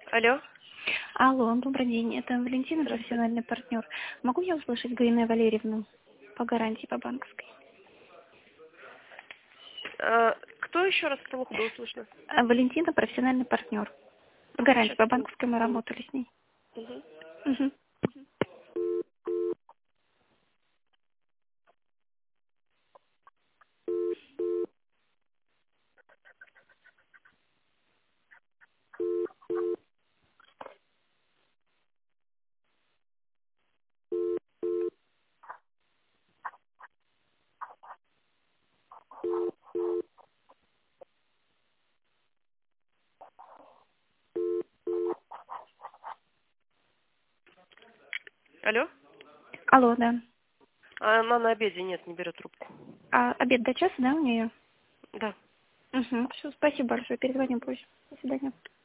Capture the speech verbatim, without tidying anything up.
Алло. Алло, добрый день. Это Валентина, Здравствуйте. профессиональный партнер. Могу я услышать Галину Валерьевну по гарантии по банковской? А, кто еще раз плохо было слышно? А, Валентина, профессиональный партнер. По гарантии Сейчас, по секунду. банковской мы работали с ней. Мгм. Мгм. Алло. Алло, да. А, она на обеде, нет, не берет трубку. А обед до часа, да, у нее? Да. Угу. Все, спасибо большое. Перезвоним позже. До свидания.